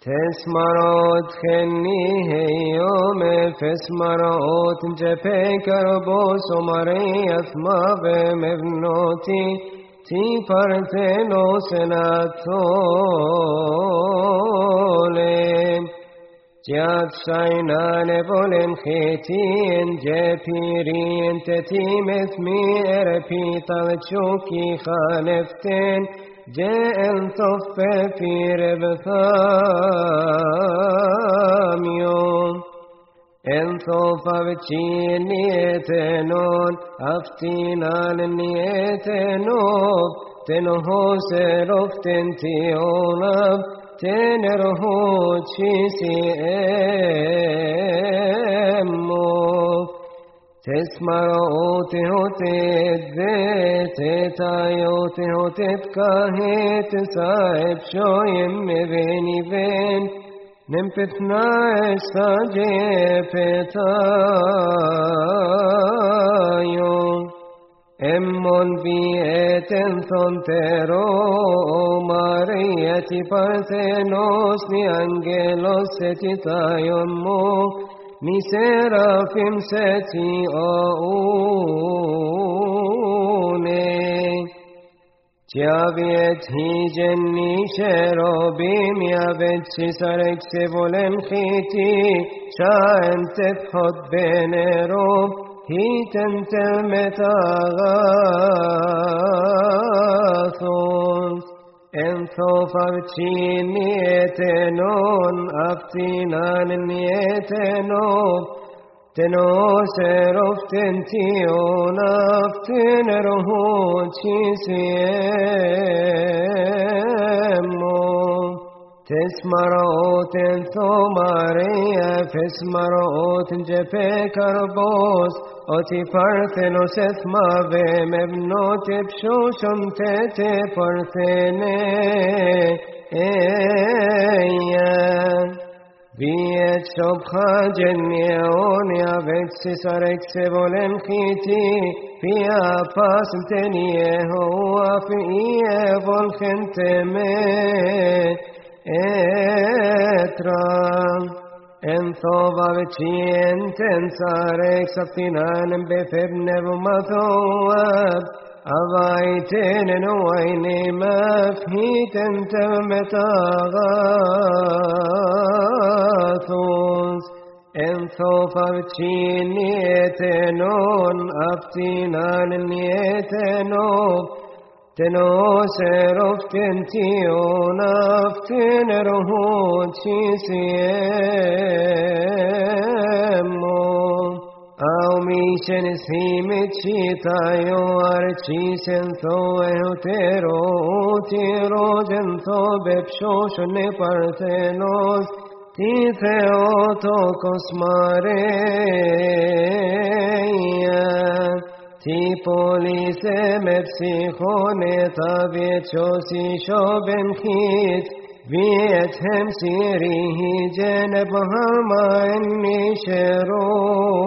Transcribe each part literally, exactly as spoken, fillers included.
تسمرات خني هيوم فسمرات جبه كربوس ومريث ما بمبنوتي تي فرتنو سناتولم جاب شاينان بولم خيتين جابيرين تتيم اثمي اربي طلتشوكي خالفتين جاء انصف في ربثاميوم انصف بچين نيتنون افتينان نيتنوب تنهو سرف تنتيونب تنرهو تشيسي امو تسمروا تهوتت تتايو تهوتت كاهت سايب شويم بيني بين نمبتنا استجبتايو امون بيتن ثنترو ماريتي بارثنوس ني انجلوس ستيتايو مو ni serafim seti aune Tiaviet hijenni sherobim yavet sisarek sevolem chiti shaen tefhot benerom hiten telmetagathos انصف بچيني اتنون افتينان نيتنوب تنو سرف تنتيون افتن رهود شيسيمو تسمرات ثماريا فسمرات جبه كربوس أتي فرثنوس اثما بمبنوت بشوشم تتي فرثني ايان بيت شبخا جنيون يابت سسرك سبولن خيتي فيها فاسم تنيه هو في ايه volkhenteme etram انثوبا بچين تنسارك سفتنان بفبنب مثواب أضايتين نوين مفهيتن تمتاغاثوس انثوبا بچين نيتنون أفتنان نيتنوب تنو سرف تنتيون افتن رهود شيسيمو او ميشن سيمت شيطايو ارچيسن ثوه تيرو تيرو جنثو ببشوشن پرتنوس تيثيو توكوس ماريا Ti polise me psichone ta viechosi shobem chit viet hem siri hijene bahama en nishero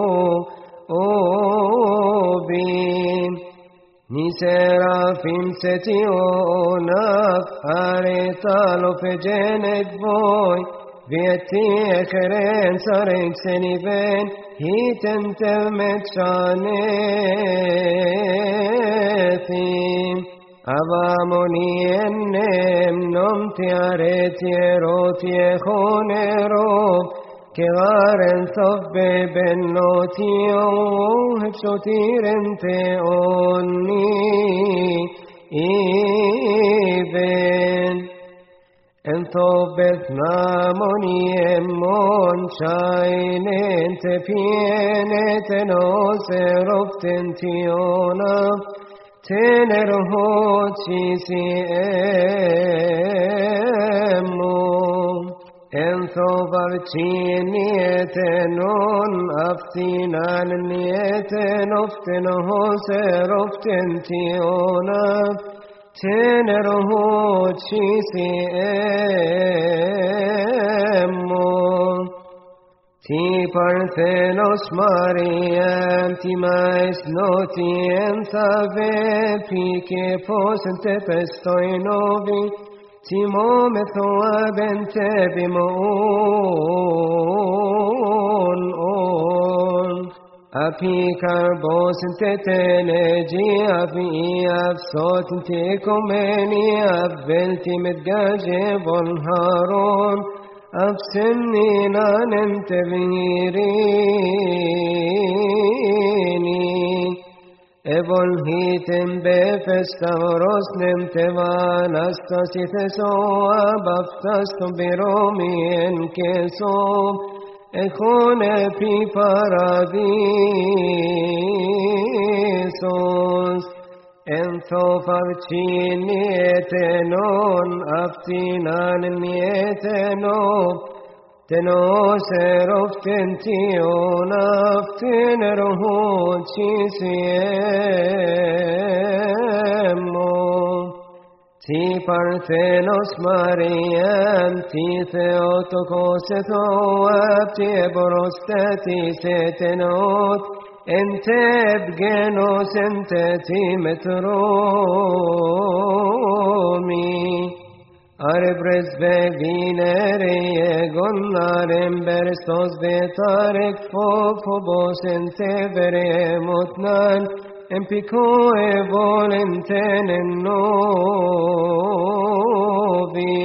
obim ni serafim seti onaf aretalo fejenet voy Vieti echeren sarek seniven hiten temet shanetim avamoni ennem nom tiare tiero tiechonero kegaren sof bebenotio hepsotiren teonni even انثوبت ناموني امون شاينين تبينت نوس رفتن تيونا تنرهوت شيسي امو انثوبا بچيني اتنون افتينان نيتن افتن هوس رفتن تيونا تنرهود شيسي امو تي parthenos Mariam ti mais noti enthave pike posente pestoi novi تيمو مثواب تبمون أون أبي كاربوس تتنجي أبي أفسوت تكمني أبلتي متجاجب هارون أفسنينا ننتبيريني Evol hitim befestaros nemtevan astasi thesoa baftastum biromi en kesom echon epi paradisos enthofavcini etenon aftinan nietenon Tenos eroftention aften erhot chisemo Ti parthenos Mariam ti theotokos ethoab ti eborostati setenot ente ebgenos ente ti metromi Arbres bevinere gonarem berstos betarek fofobos ente veremotnan empiko evolenten novi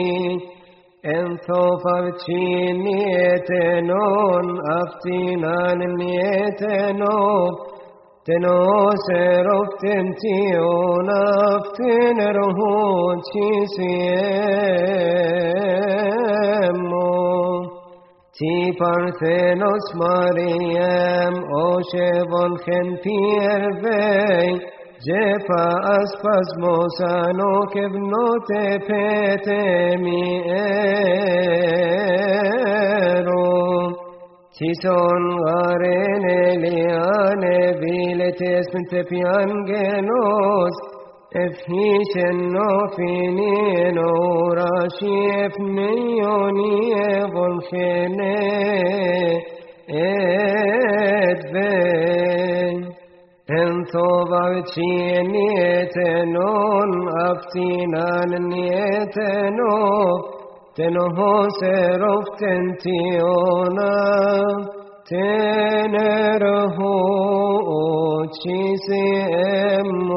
entofavcini etenon aftinan nietenov Tenos eroftention aften erhot chisemo Ti parthenos Mariam o shevon chen piervei Jepa aspasmos ano kevnote petemi ero Tison garen eliane viletes mentepian genos Efhishen no finin orashi efnioni evolchene edven Entovavcieni etenon aftinan nietenon Tenos eroftentiona tenerho chisemo